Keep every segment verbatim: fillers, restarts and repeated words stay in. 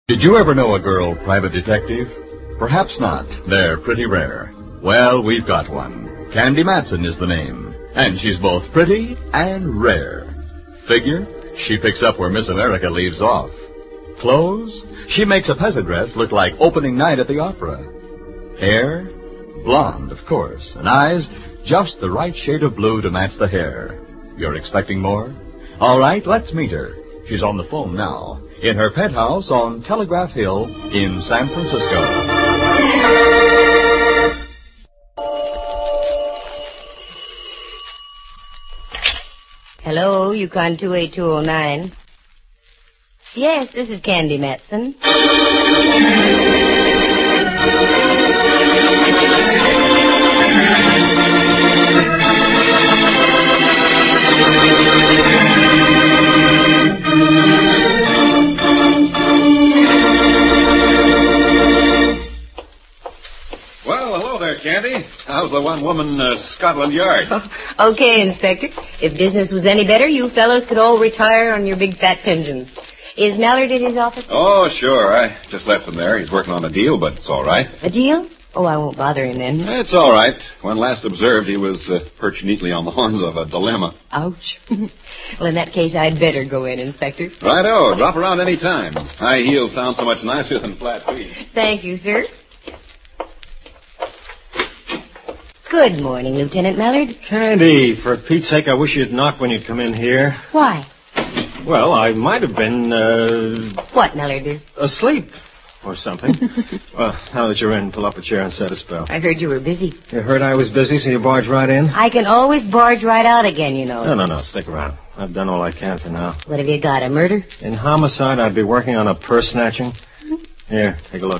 Did you ever know a girl private detective? Perhaps not. They're pretty rare. Well, we've got one. Candy Matson is the name. And she's both pretty and rare. Figure? She picks up where Miss America leaves off. Clothes? She makes a peasant dress look like opening night at the opera. Hair? Blonde, of course. And eyes? Just the right shade of blue to match the hair. You're expecting more? All right, let's meet her. She's on the phone now, in her penthouse on Telegraph Hill in San Francisco. Hello, Yukon two eight two oh nine. Yes, this is Candy Matson. Well, hello there, Candy. How's the one-woman uh, Scotland Yard? Oh, okay, Inspector. If business was any better, you fellows could all retire on your big fat pensions. Is Mallard at his office? Oh, sure. I just left him there. He's working on a deal, but it's all right. A deal? Oh, I won't bother him then. It's all right. When last observed, he was uh, perched neatly on the horns of a dilemma. Ouch. Well, in that case, I'd better go in, Inspector. Righto. Drop around any time. High heels sound so much nicer than flat feet. Thank you, sir. Good morning, Lieutenant Mallard. Candy, for Pete's sake, I wish you'd knock when you come in here. Why? Well, I might have been, uh... What, Mallard? asleep or something. Well, now that you're in, pull up a chair and set a spell. I heard you were busy. You heard I was busy, so you barge right in? I can always barge right out again, you know. No, no, no, stick around. I've done all I can for now. What have you got, a murder? In homicide, I'd be working on a purse snatching. Here, take a look.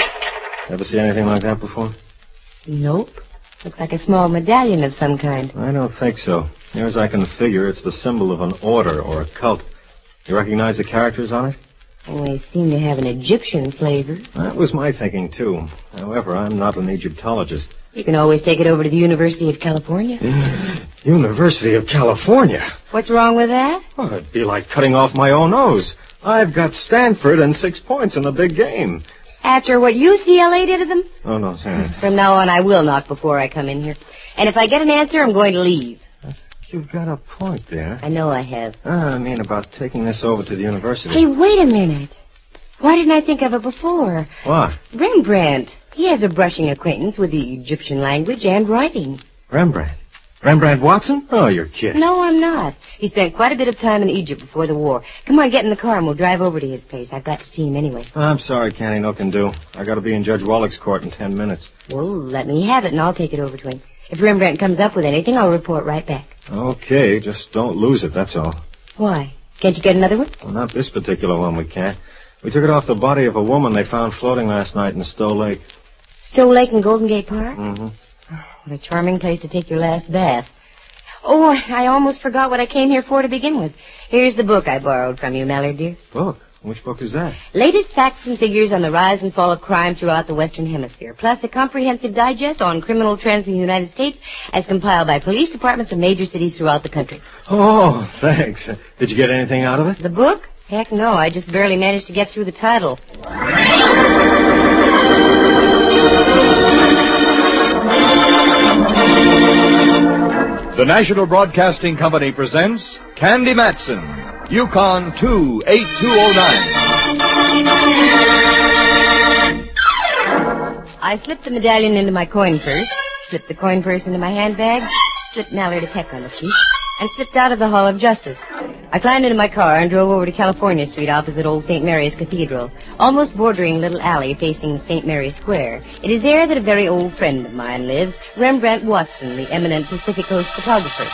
Ever see anything like that before? Nope. Looks like a small medallion of some kind. I don't think so. Near as I can figure, it's the symbol of an order or a cult. You recognize the characters on it? Well, they seem to have an Egyptian flavor. That was my thinking, too. However, I'm not an Egyptologist. You can always take it over to the University of California. University of California? What's wrong with that? Well, it'd be like cutting off my own nose. I've got Stanford and six points in the big game. After what U C L A did to them? Oh, no, Sam. From now on, I will knock before I come in here. And if I get an answer, I'm going to leave. You've got a point there. I know I have. Ah, I mean about taking this over to the university. Hey, wait a minute. Why didn't I think of it before? What? Rembrandt. He has a brushing acquaintance with the Egyptian language and writing. Rembrandt? Rembrandt Watson? Oh, you're kidding. No, I'm not. He spent quite a bit of time in Egypt before the war. Come on, get in the car and we'll drive over to his place. I've got to see him anyway. I'm sorry, Candy, no can do. I got to be in Judge Wallach's court in ten minutes. Well, let me have it and I'll take it over to him. If Rembrandt comes up with anything, I'll report right back. Okay, just don't lose it, that's all. Why? Can't you get another one? Well, not this particular one, we can't. We took it off the body of a woman they found floating last night in Stowe Lake. Stowe Lake in Golden Gate Park? Mm-hmm. What a charming place to take your last bath. Oh, I almost forgot what I came here for to begin with. Here's the book I borrowed from you, Mallard, dear. Book? Which book is that? Latest facts and figures on the rise and fall of crime throughout the Western Hemisphere, plus a comprehensive digest on criminal trends in the United States as compiled by police departments of major cities throughout the country. Oh, thanks. Did you get anything out of it? The book? Heck no, I just barely managed to get through the title. The National Broadcasting Company presents Candy Matson, Yukon two eight two oh nine. I slipped the medallion into my coin purse, slipped the coin purse into my handbag, slipped Mallard a peck on the cheek, and slipped out of the Hall of Justice. I climbed into my car and drove over to California Street opposite old Saint Mary's Cathedral, almost bordering a little alley facing Saint Mary's Square. It is there that a very old friend of mine lives, Rembrandt Watson, the eminent Pacific Coast photographer.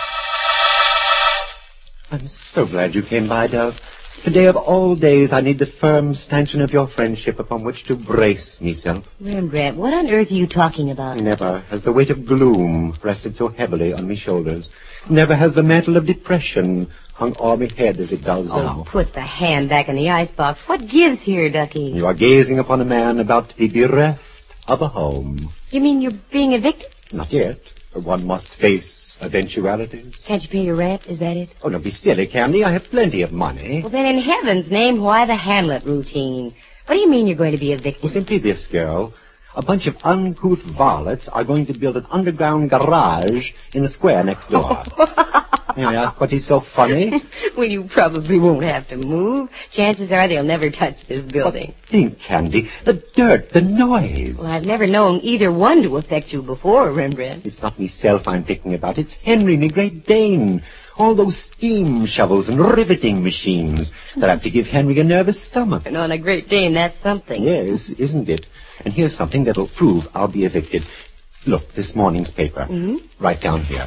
I'm so glad you came by, Dove. Today of all days, I need the firm stanchion of your friendship upon which to brace myself. Rembrandt, what on earth are you talking about? Never has the weight of gloom rested so heavily on me shoulders. Never has the mantle of depression hung o'er me head as it does Oh, now. put the hand back in the icebox. What gives here, Ducky? You are gazing upon a man about to be bereft of a home. You mean you're being evicted? Not yet, but one must face eventualities. Can't you pay your rent? Is that it? Oh, don't be silly, Candy. I have plenty of money. Well, then in heaven's name, why the Hamlet routine? What do you mean you're going to be evicted? Well, simply this, girl. A bunch of uncouth varlets are going to build an underground garage in the square next door. May I ask what is so funny? Well, you probably won't have to move. Chances are they'll never touch this building. But think, Candy, the dirt, the noise. Well, I've never known either one to affect you before, Rembrandt. It's not myself I'm thinking about. It's Henry, me Great Dane. All those steam shovels and riveting machines that have to give Henry a nervous stomach. And on a Great Dane, that's something. Yes, isn't it? And here's something that'll prove I'll be evicted. Look, this morning's paper. Mm-hmm. Right down here.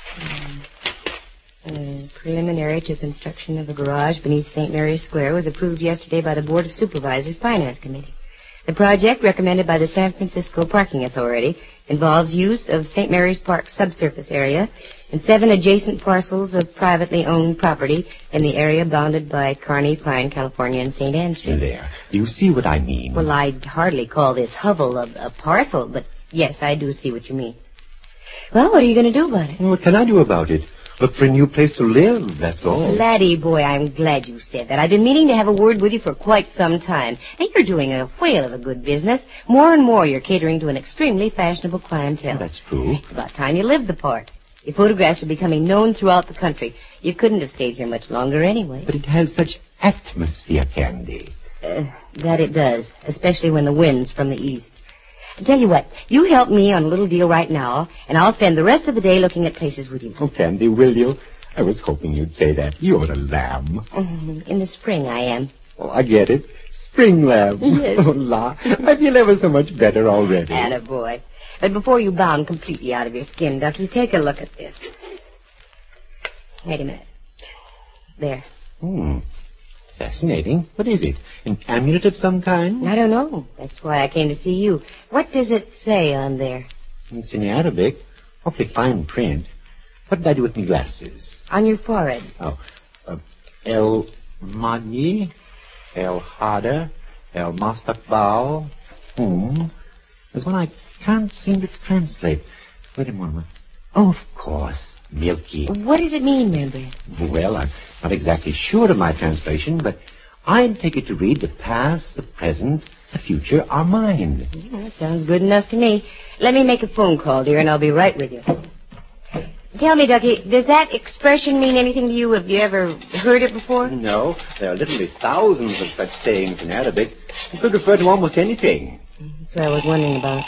Uh, preliminary to construction of a garage beneath Saint Mary's Square was approved yesterday by the Board of Supervisors Finance Committee. The project, recommended by the San Francisco Parking Authority, involves use of Saint Mary's Park subsurface area and seven adjacent parcels of privately owned property in the area bounded by Kearney, Pine, California, and Saint Anne Streets. There. You see what I mean? Well, I'd hardly call this hovel a, a parcel, but yes, I do see what you mean. Well, what are you going to do about it? What can I do about it? Look for a new place to live, that's all. Laddie boy, I'm glad you said that. I've been meaning to have a word with you for quite some time. And you're doing a whale of a good business. More and more you're catering to an extremely fashionable clientele. That's true. It's about time you lived the part. Your photographs are becoming known throughout the country. You couldn't have stayed here much longer anyway. But it has such atmosphere, Candy. Uh, that it does, especially when the wind's from the east. I tell you what, you help me on a little deal right now, and I'll spend the rest of the day looking at places with you. Oh, Candy, will you? I was hoping you'd say that. You're a lamb. Mm, in the spring, I am. Oh, I get it. Spring lamb. Yes. Oh, la. I feel ever so much better already. Attaboy. But before you bound completely out of your skin, Ducky, take a look at this. Wait a minute. There. Hmm. Fascinating. What is it? An amulet of some kind? I don't know. That's why I came to see you. What does it say on there? It's in Arabic. Awfully fine print. What did I do with my glasses? On your forehead. Oh. Uh, El Magi, El Hada, El Mastaqbal. Hmm. There's one I can't seem to translate. Wait a moment. Oh, of course. Milky. What does it mean, Rembrandt? Well, I'm not exactly sure of my translation, but I'd take it to read the past, the present, the future are mine. Well, that sounds good enough to me. Let me make a phone call, dear, and I'll be right with you. Tell me, Ducky, does that expression mean anything to you? Have you ever heard it before? No, there are literally thousands of such sayings in Arabic. It could refer to almost anything. That's what I was wondering about.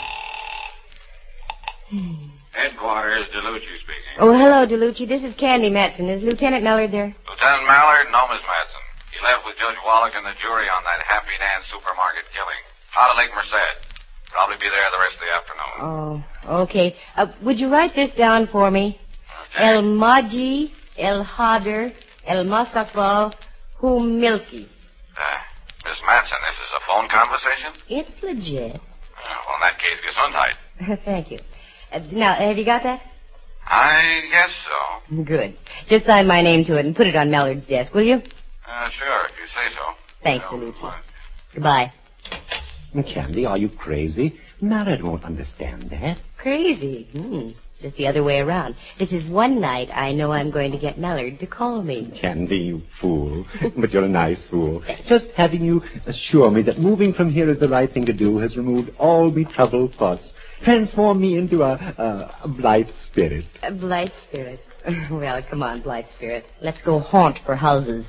Headquarters, DeLucci speaking. Oh, hello, DeLucci. This is Candy Matson. Is Lieutenant Mallard there? Lieutenant Mallard? No, Miss Madsen. He left with Judge Wallach and the jury on that Happy Dance supermarket killing. Out of Lake Merced. Probably be there the rest of the afternoon. Oh, okay. Uh, would you write this down for me? Okay. El Maji, El Hader, El Mastaqbal, Hu Milky. Uh, Miss Madsen, this is a phone conversation? It's legit. Uh, well, in that case, gesundheit. Thank you. Uh, now, have you got that? I guess so. Good. Just sign my name to it and put it on Mallard's desk, will you? Uh, sure, if you say so. Thanks, No, DeLucci. fine. Goodbye. Candy, are you crazy? Mallard won't understand that. Crazy. Hmm. Just the other way around. This is one night I know I'm going to get Mallard to call me. Candy, you fool. But you're a nice fool. Just having you assure me that moving from here is the right thing to do has removed all me troubled thoughts. Transformed me into a, a, a blithe spirit. A blithe spirit. Well, come on, blithe spirit. Let's go haunt for houses.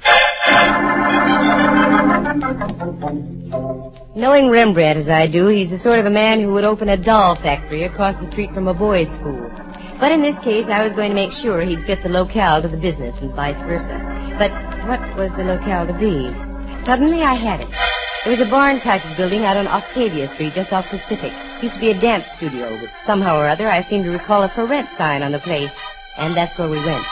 Knowing Rembrandt as I do, he's the sort of a man who would open a doll factory across the street from a boys' school. But in this case, I was going to make sure he'd fit the locale to the business and vice versa. But what was the locale to be? Suddenly I had it. It was a barn type of building out on Octavia Street, just off Pacific. Used to be a dance studio, but somehow or other I seem to recall a for rent sign on the place. And that's where we went.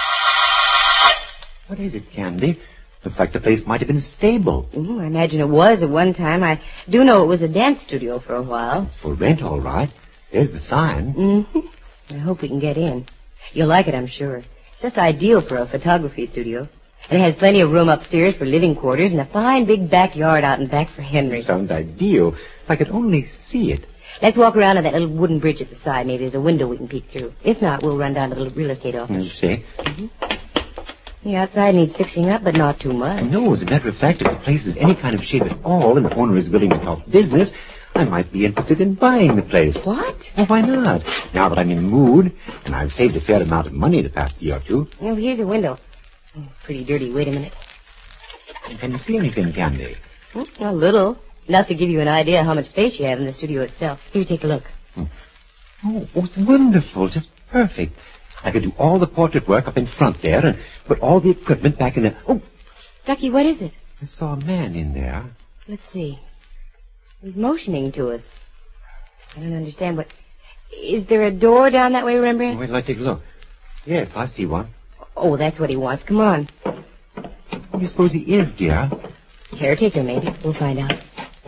What is it, Candy? Looks like the place might have been a stable. Ooh, I imagine it was at one time. I do know it was a dance studio for a while. It's for rent, all right. There's the sign. Mm-hmm. I hope we can get in. You'll like it, I'm sure. It's just ideal for a photography studio. And it has plenty of room upstairs for living quarters and a fine big backyard out in back for Henry. Sounds ideal. If I could only see it. Let's walk around to that little wooden bridge at the side. Maybe there's a window we can peek through. If not, we'll run down to the real estate office. You see? Mm-hmm. The outside needs fixing up, but not too much. No, as a matter of fact, if the place is any kind of shape at all and the owner is willing to talk business, I might be interested in buying the place. What? Well, why not? Now that I'm in the mood, and I've saved a fair amount of money the past year or two. Oh, here's a window. Oh, pretty dirty. Wait a minute. Can you see anything, Candy? Hmm, a little. Enough to give you an idea how much space you have in the studio itself. Here, take a look. Hmm. Oh, oh, it's wonderful. Just perfect. I could do all the portrait work up in front there and put all the equipment back in the... Oh, Ducky, what is it? I saw a man in there. Let's see. He's motioning to us. I don't understand what... Is there a door down that way, Rembrandt? Wait till I take a look. Yes, I see one. Oh, that's what he wants. Come on. Who do you suppose he is, dear? Caretaker, maybe. We'll find out.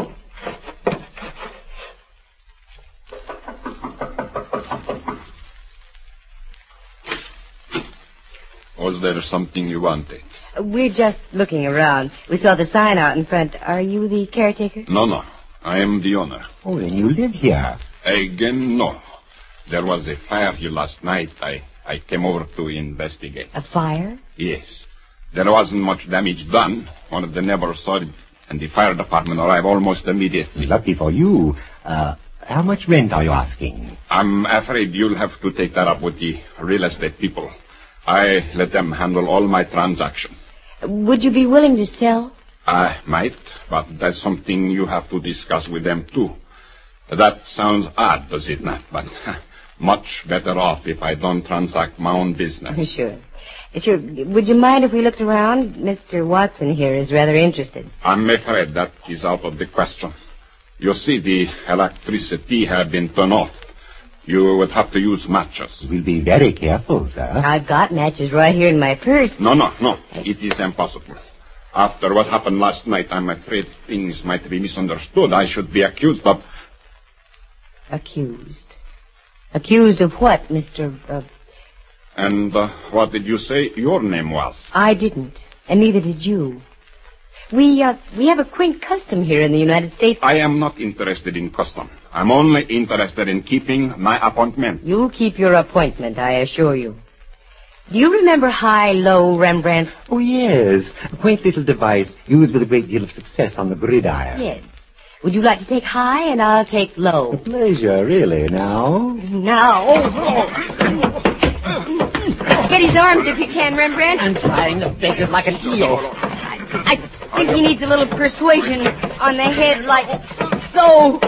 Was there something you wanted? We're just looking around. We saw the sign out in front. Are you the caretaker? No, no. I am the owner. Oh, then you live here. Again, no. There was a fire here last night. I, I came over to investigate. A fire? Yes. There wasn't much damage done. One of the neighbors saw it, and the fire department arrived almost immediately. Lucky for you. Uh, how much rent are you asking? I'm afraid you'll have to take that up with the real estate people. I let them handle all my transactions. Would you be willing to sell? I might, but that's something you have to discuss with them, too. That sounds odd, does it not? But much better off if I don't transact my own business. Sure. Sure. Would you mind if we looked around? Mister Watson here is rather interested. I'm afraid that is out of the question. You see, the electricity had been turned off. You would have to use matches. We'll be very careful, sir. I've got matches right here in my purse. No, no, no. It is impossible. After what happened last night, I'm afraid things might be misunderstood. I should be accused of... Accused? Accused of what, Mister Uh... And uh, what did you say your name was? I didn't, and neither did you. We, uh, we have a quaint custom here in the United States. I am not interested in custom. I'm only interested in keeping my appointment. You'll keep your appointment, I assure you. Do you remember high-low, Rembrandt? Oh, yes. A quaint little device used with a great deal of success on the gridiron. Yes. Would you like to take high, and I'll take low? A pleasure, really. Now? Now. Oh, oh. Get his arms if you can, Rembrandt. I'm trying to think it like an eel. I, I think he needs a little persuasion on the head, like so.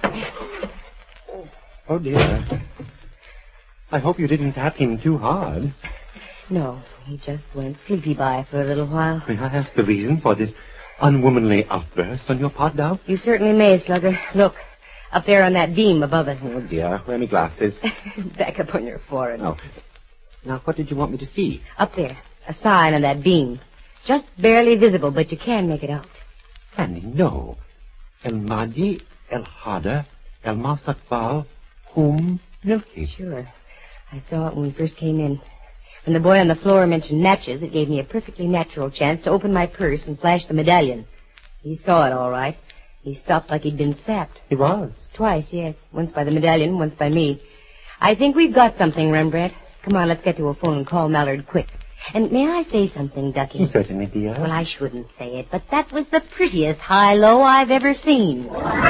Oh, dear. I hope you didn't tap him too hard. No, he just went sleepy by for a little while. May I ask the reason for this unwomanly outburst on your part, Dove? You certainly may, Slugger. Look, up there on that beam above us. Oh, dear. Where are my glasses? Back up on your forehead. Oh. Now, what did you want me to see? Up there. A sign on that beam. Just barely visible, but you can make it out. Fanny, no. El Mahdi, El Hada, El Mustaqbal, Hum, Milky. Sure. I saw it when we first came in. When the boy on the floor mentioned matches, it gave me a perfectly natural chance to open my purse and flash the medallion. He saw it all right. He stopped like he'd been sapped. He was? Twice, yes. Once by the medallion, once by me. I think we've got something, Rembrandt. Come on, let's get to a phone and call Mallard quick. And may I say something, Ducky? Certainly, dear. Well, I shouldn't say it, but that was the prettiest high-low I've ever seen.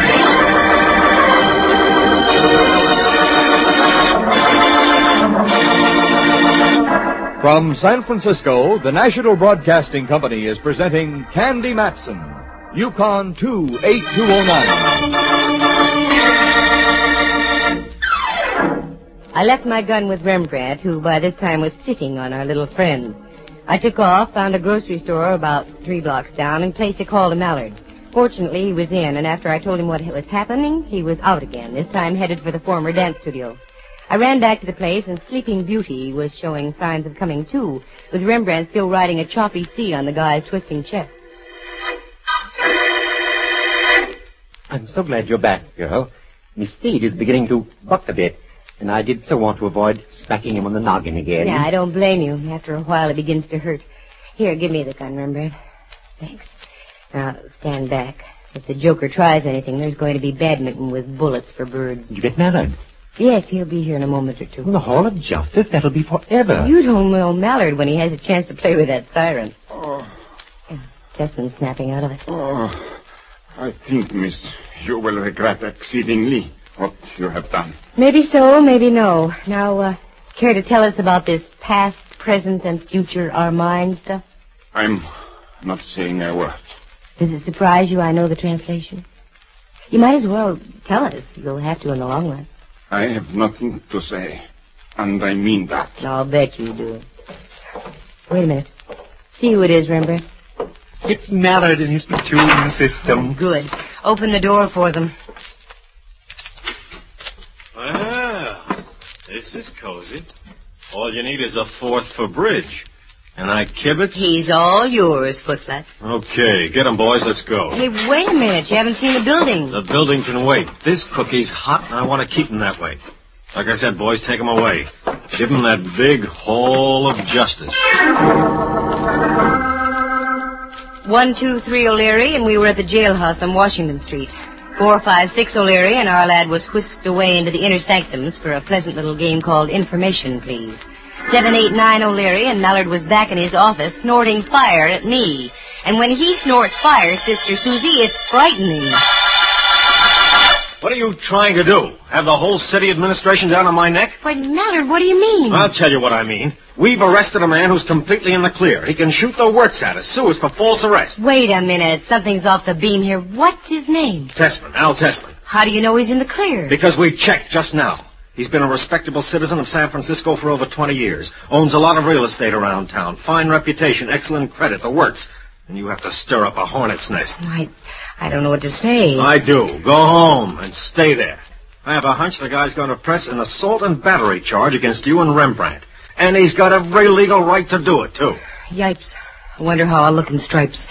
From San Francisco, the National Broadcasting Company is presenting Candy Matson, Yukon two eight two oh nine. I left my gun with Rembrandt, who by this time was sitting on our little friend. I took off, found a grocery store about three blocks down, and placed a call to Mallard. Fortunately, he was in, and after I told him what was happening, he was out again, this time headed for the former dance studio. I ran back to the place, and Sleeping Beauty was showing signs of coming to, with Rembrandt still riding a choppy sea on the guy's twisting chest. I'm so glad you're back, girl. Miss Steed is beginning to buck a bit, and I did so want to avoid smacking him on the noggin again. Yeah, I don't blame you. After a while, it begins to hurt. Here, give me the gun, Rembrandt. Thanks. Now, stand back. If the Joker tries anything, there's going to be badminton with bullets for birds. Did you get Mallard? Yes, he'll be here in a moment or two. In the Hall of Justice? That'll be forever. You don't know Mallard when he has a chance to play with that siren. Oh, Tessman's snapping out of it. oh, I think, miss, you will regret exceedingly what you have done. Maybe so, maybe no. Now, uh, care to tell us about this past, present, and future are mine stuff? I'm not saying a word. Does it surprise you I know the translation? You might as well tell us. You'll have to in the long run. I have nothing to say, and I mean that. I'll bet you do. Wait a minute. See who it is, Rembrandt. It's Mallard and his platoon system. Good. Open the door for them. Well, this is cozy. All you need is a fourth for bridge. And I kibitz? He's all yours, Footflat. Okay, get 'em, boys. Let's go. Hey, wait a minute. You haven't seen the building. The building can wait. This cookie's hot, and I want to keep 'em that way. Like I said, boys, take 'em away. Give 'em that big hall of justice. One, two, three O'Leary, and we were at the jailhouse on Washington Street. Four, five, six O'Leary, and our lad was whisked away into the inner sanctums for a pleasant little game called Information, Please. Seven, eight, nine O'Leary, and Mallard was back in his office snorting fire at me. And when he snorts fire, Sister Susie, it's frightening. What are you trying to do? Have the whole city administration down on my neck? Why, Mallard, what do you mean? I'll tell you what I mean. We've arrested a man who's completely in the clear. He can shoot the works at us, sue us for false arrest. Wait a minute. Something's off the beam here. What's his name? Tessman, Al Tessman. How do you know he's in the clear? Because we checked just now. He's been a respectable citizen of San Francisco for over twenty years. Owns a lot of real estate around town. Fine reputation, excellent credit, the works. And you have to stir up a hornet's nest. I, I don't know what to say. I do. Go home and stay there. I have a hunch the guy's going to press an assault and battery charge against you and Rembrandt. And he's got every legal right to do it, too. Yipes. I wonder how I'll look in stripes.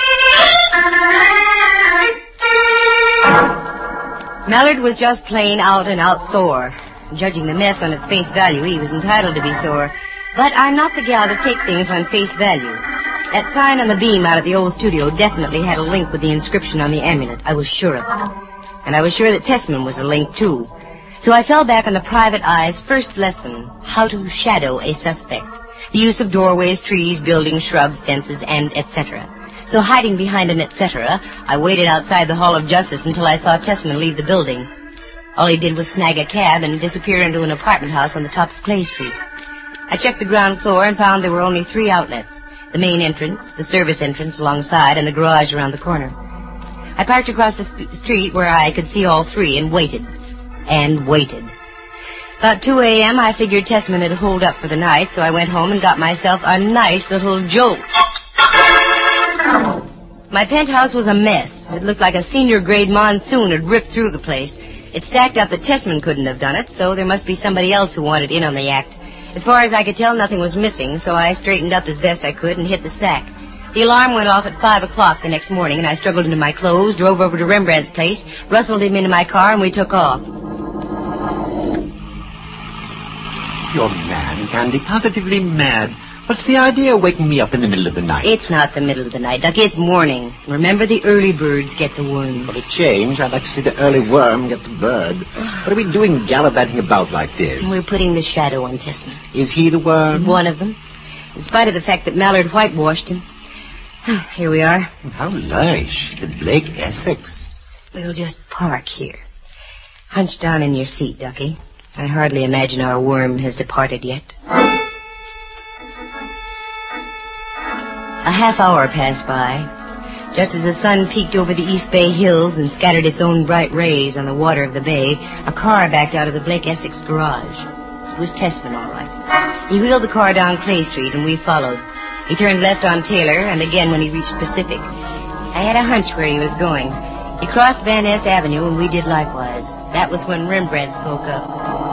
Mallard was just plain out and out sore. Judging the mess on its face value, he was entitled to be sore. But I'm not the gal to take things on face value. That sign on the beam out at the old studio definitely had a link with the inscription on the amulet. I was sure of it. And I was sure that Tessman was a link, too. So I fell back on the private eye's first lesson, how to shadow a suspect. The use of doorways, trees, buildings, shrubs, fences, and et cetera. So hiding behind an et cetera, I waited outside the Hall of Justice until I saw Tessman leave the building. All he did was snag a cab and disappear into an apartment house on the top of Clay Street. I checked the ground floor and found there were only three outlets. The main entrance, the service entrance alongside, and the garage around the corner. I parked across the sp- street where I could see all three and waited. And waited. About two a.m. I figured Tessman had holed up for the night, so I went home and got myself a nice little jolt. My penthouse was a mess. It looked like a senior-grade monsoon had ripped through the place. It stacked up that Tessman couldn't have done it, so there must be somebody else who wanted in on the act. As far as I could tell, nothing was missing, so I straightened up as best I could and hit the sack. The alarm went off at five o'clock the next morning, and I struggled into my clothes, drove over to Rembrandt's place, rustled him into my car, and we took off. You're mad, Candy. Positively mad. What's the idea of waking me up in the middle of the night? It's not the middle of the night, Ducky. It's morning. Remember, the early birds get the worms. For a change, I'd like to see the early worm get the bird. What are we doing gallivanting about like this? We're putting the shadow on Tessman. Is he the worm? One of them. In spite of the fact that Mallard whitewashed him. Here we are. How lush. The Blake Essex. We'll just park here. Hunch down in your seat, Ducky. I hardly imagine our worm has departed yet. A half hour passed by. Just as the sun peeked over the East Bay hills and scattered its own bright rays on the water of the bay, a car backed out of the Blake Essex garage. It was Tessman, all right. He wheeled the car down Clay Street, and we followed. He turned left on Taylor, and again when he reached Pacific. I had a hunch where he was going. He crossed Van Ness Avenue, and we did likewise. That was when Rembrandt spoke up.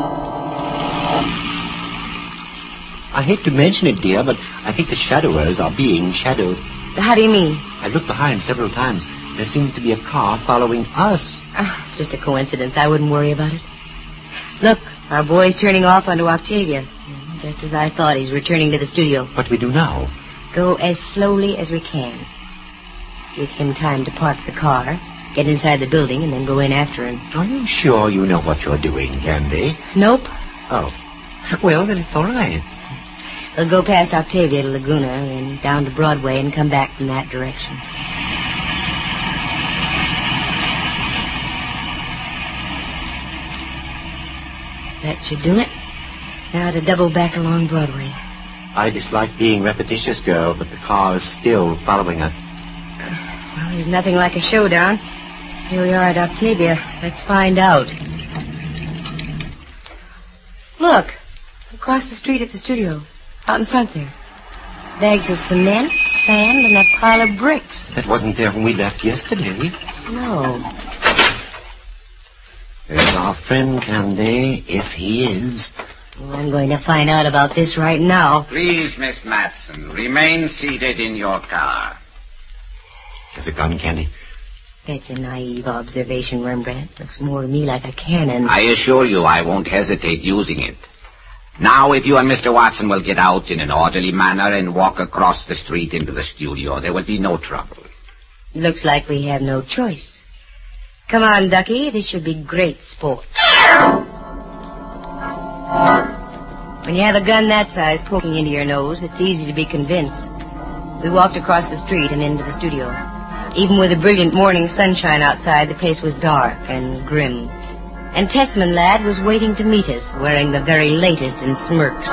I hate to mention it, dear, but I think the shadowers are being shadowed. How do you mean? I looked behind several times. There seems to be a car following us. Oh, just a coincidence. I wouldn't worry about it. Look, our boy's turning off onto Octavia. Just as I thought, he's returning to the studio. What do we do now? Go as slowly as we can. Give him time to park the car, get inside the building, and then go in after him. Are you sure you know what you're doing, Candy? Nope. Oh. Well, then it's all right. We'll go past Octavia to Laguna, and down to Broadway, and come back from that direction. That should do it. Now to double back along Broadway. I dislike being repetitious, girl, but the car is still following us. Well, there's nothing like a showdown. Here we are at Octavia. Let's find out. Look, across the street at the studio, out in front there. Bags of cement, sand, and a pile of bricks. That wasn't there when we left yesterday. No. There's our friend, Candy, if he is. Well, I'm going to find out about this right now. Please, Miss Matson, remain seated in your car. There's a gun, Candy. That's a naive observation, Rembrandt. Looks more to me like a cannon. I assure you I won't hesitate using it. Now, if you and Mister Watson will get out in an orderly manner and walk across the street into the studio, there will be no trouble. Looks like we have no choice. Come on, Ducky. This should be great sport. When you have a gun that size poking into your nose, it's easy to be convinced. We walked across the street and into the studio. Even with the brilliant morning sunshine outside, the place was dark and grim. And Tessman lad was waiting to meet us, wearing the very latest in smirks.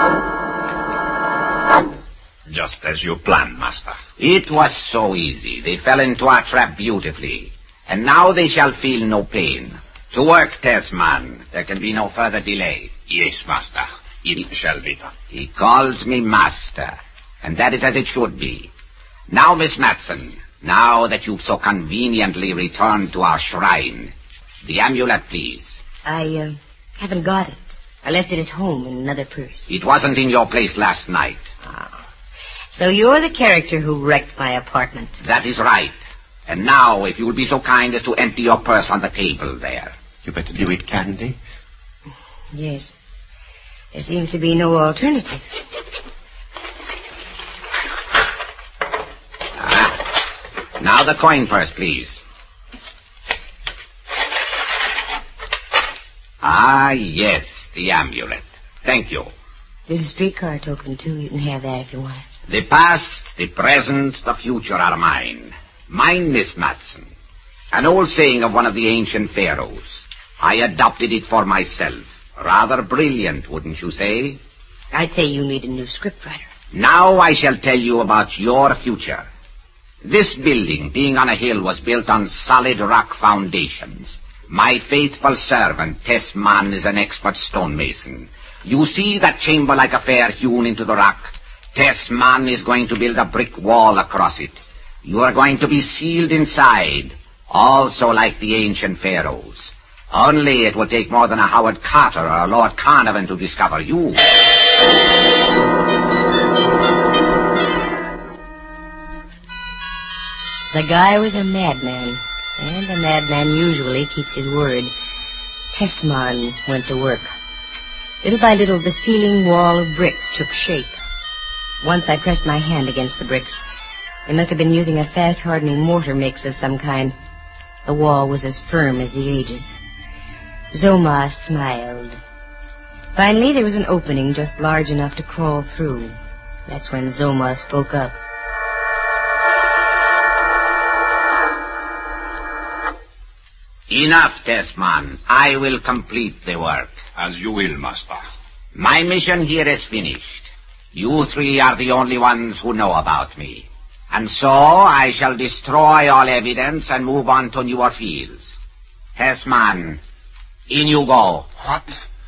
Just as you planned, Master. It was so easy. They fell into our trap beautifully. And now they shall feel no pain. To work, Tessman. There can be no further delay. Yes, Master. It shall be done. He calls me Master, and that is as it should be. Now, Miss Matson, now that you've so conveniently returned to our shrine, the amulet, please. I, uh, haven't got it. I left it at home in another purse. It wasn't in your place last night. Ah. So you're the character who wrecked my apartment. That is right. And now, if you will be so kind as to empty your purse on the table there. You better do it, Candy. Yes. There seems to be no alternative. Ah. Now the coin purse, please. Ah, yes, the amulet. Thank you. There's a streetcar token, too. You can have that if you want it. The past, the present, the future are mine. Mine, Miss Matson. An old saying of one of the ancient pharaohs. I adopted it for myself. Rather brilliant, wouldn't you say? I'd say you need a new scriptwriter. Now I shall tell you about your future. This building, being on a hill, was built on solid rock foundations. My faithful servant, Tessman, is an expert stonemason. You see that chamber-like affair hewn into the rock? Tessman is going to build a brick wall across it. You are going to be sealed inside, also like the ancient pharaohs. Only it will take more than a Howard Carter or a Lord Carnarvon to discover you. The guy was a madman, and a madman usually keeps his word. Tessman went to work. Little by little, the ceiling wall of bricks took shape. Once I pressed my hand against the bricks. They must have been using a fast-hardening mortar mix of some kind. The wall was as firm as the ages. Zoma smiled. Finally, there was an opening just large enough to crawl through. That's when Zoma spoke up. Enough, Tessman. I will complete the work. As you will, Master. My mission here is finished. You three are the only ones who know about me. And so I shall destroy all evidence and move on to newer fields. Tessman, in you go. What?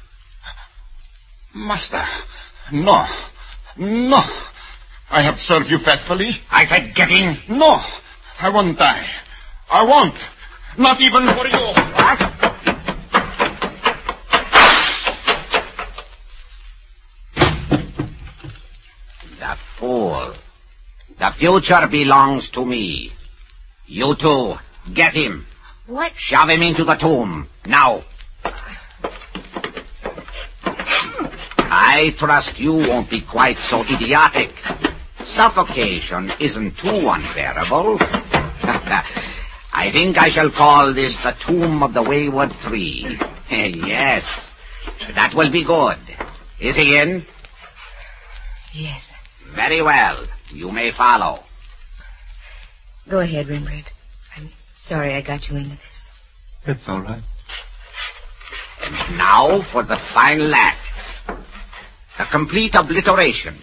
Master, no. No. I have served you faithfully. I said get in. No, I won't die. I won't. Not even for you. What? The fool. The future belongs to me. You two, get him. What? Shove him into the tomb, now. I trust you won't be quite so idiotic. Suffocation isn't too unbearable. I think I shall call this the Tomb of the Wayward Three. Yes, that will be good. Is he in? Yes. Very well. You may follow. Go ahead, Rembrandt. I'm sorry I got you into this. It's all right. And now for the final act. A complete obliteration.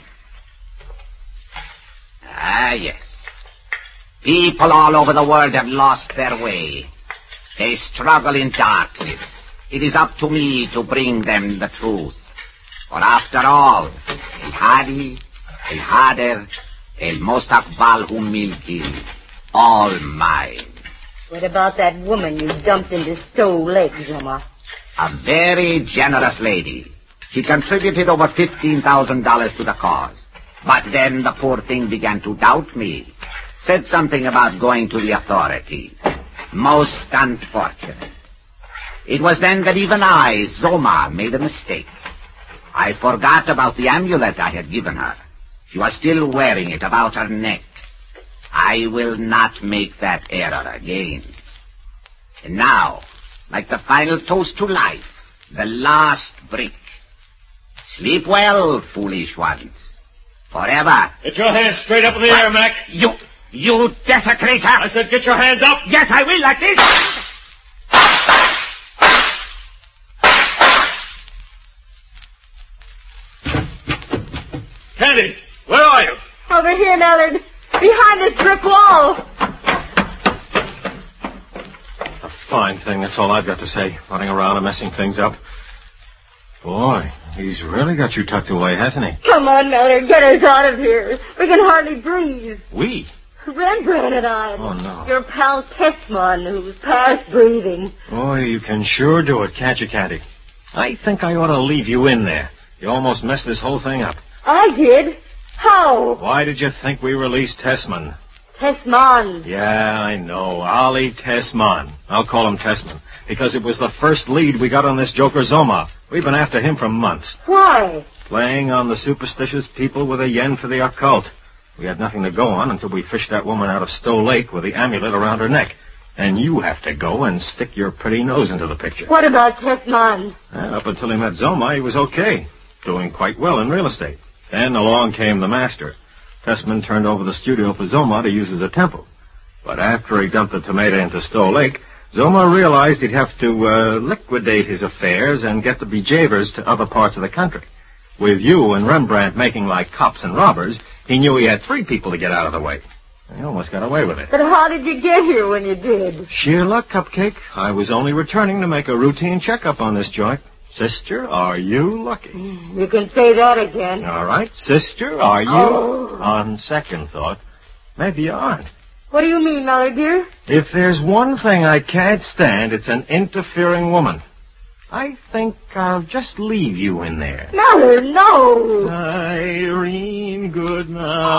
Ah, yes. People all over the world have lost their way. They struggle in darkness. It is up to me to bring them the truth. For after all, El Hadi, El Hader, El Mustaqbal Humilki, all mine. What about that woman you dumped into Stowe Lake, Zoma? A very generous lady. She contributed over fifteen thousand dollars to the cause. But then the poor thing began to doubt me. Said something about going to the authorities. Most unfortunate. It was then that even I, Zoma, made a mistake. I forgot about the amulet I had given her. She was still wearing it about her neck. I will not make that error again. And now, like the final toast to life, the last brick. Sleep well, foolish ones. Forever. Get your hands straight up in the air, Mac. You, you desecrator. I said get your hands up. Yes, I will, like this. Candy, where are you? Over here, Mallard. Behind this brick wall. A fine thing, that's all I've got to say. Running around and messing things up. Boy, he's really got you tucked away, hasn't he? Come on, Mallard. Get us out of here. We can hardly breathe. We? Rembrandt and I. Oh, no. Your pal Tessman, who's past breathing. Boy, you can sure do it, can't you, Candy? I think I ought to leave you in there. You almost messed this whole thing up. I did? How? Why did you think we released Tessman? Tessman. Yeah, I know. Ali Tessman. I'll call him Tessman. Because it was the first lead we got on this joker Zoma. We've been after him for months. Why? Playing on the superstitious people with a yen for the occult. We had nothing to go on until we fished that woman out of Stowe Lake with the amulet around her neck. And you have to go and stick your pretty nose into the picture. What about Tessman? Well, up until he met Zoma, he was okay. Doing quite well in real estate. Then along came the master. Tessman turned over the studio for Zoma to use as a temple. But after he dumped the tomato into Stowe Lake, Zoma realized he'd have to uh, liquidate his affairs and get the bejavers to other parts of the country. With you and Rembrandt making like cops and robbers, he knew he had three people to get out of the way. He almost got away with it. But how did you get here when you did? Sheer luck, Cupcake. I was only returning to make a routine checkup on this joint. Sister, are you lucky? You can say that again. All right. Sister, are you? Oh. On second thought, maybe you aren't. What do you mean, Mallard, dear? If there's one thing I can't stand, it's an interfering woman. I think I'll just leave you in there. Mallard, no! Irene, good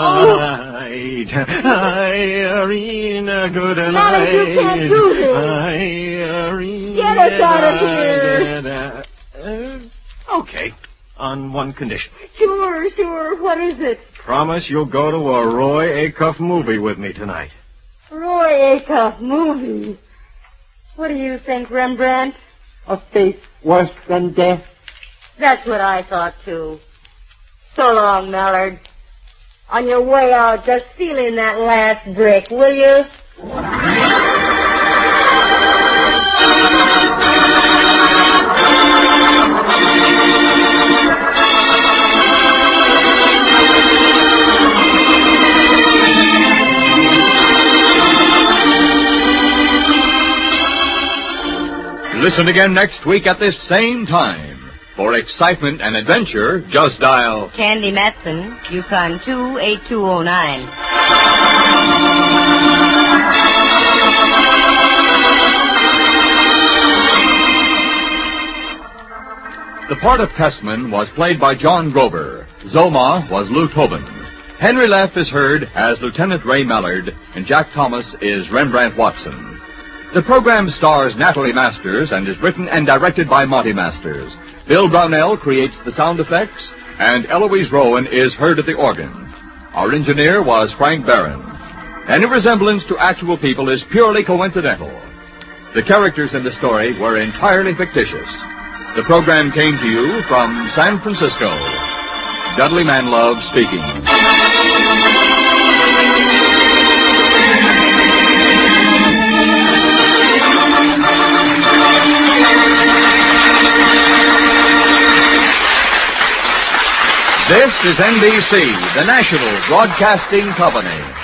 night. Oh. Irene, good night. Mallard, you can't do this. Irene, get us out of here. Uh, okay, on one condition. Sure, sure. What is it? Promise you'll go to a Roy Acuff movie with me tonight. Roy Acuff movie. What do you think, Rembrandt? A fate worse than death. That's what I thought, too. So long, Mallard. On your way out, just seal in that last brick, will you? Listen again next week at this same time. For excitement and adventure, just dial Candy Matson, Yukon two eight two oh nine. The part of Tessman was played by John Grover. Zoma was Lou Tobin. Henry Leff is heard as Lieutenant Ray Mallard, and Jack Thomas is Rembrandt Watson. The program stars Natalie Masters and is written and directed by Monty Masters. Bill Brownell creates the sound effects, and Eloise Rowan is heard at the organ. Our engineer was Frank Barron. Any resemblance to actual people is purely coincidental. The characters in the story were entirely fictitious. The program came to you from San Francisco. Dudley Manlove speaking. This is N B C, the national broadcasting company.